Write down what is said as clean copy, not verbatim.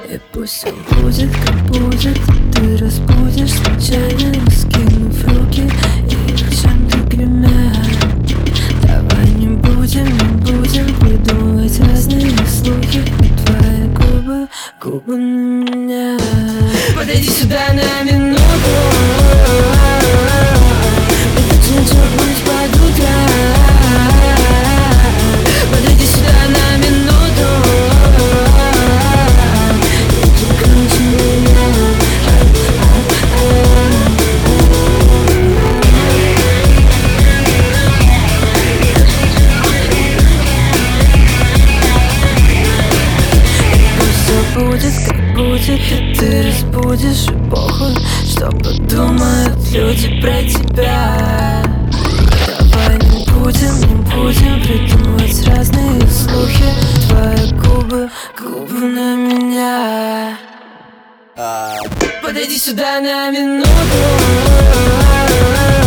И пусть все будет, как будет. Ты разбудишь случайно, раскинув руки и их чем-то гремят. Давай не будем придумывать разные слухи. Твои губы на меня. Подойди сюда на минуту. Мы хотим чокнуть под утро. Подойди сюда на минуту. И крути меня. Будет, как будет, и ты разбудишь и похуй, что подумают люди про тебя. Давай не будем придумывать разные слухи. Твои губы на меня. Подойди сюда на минуту.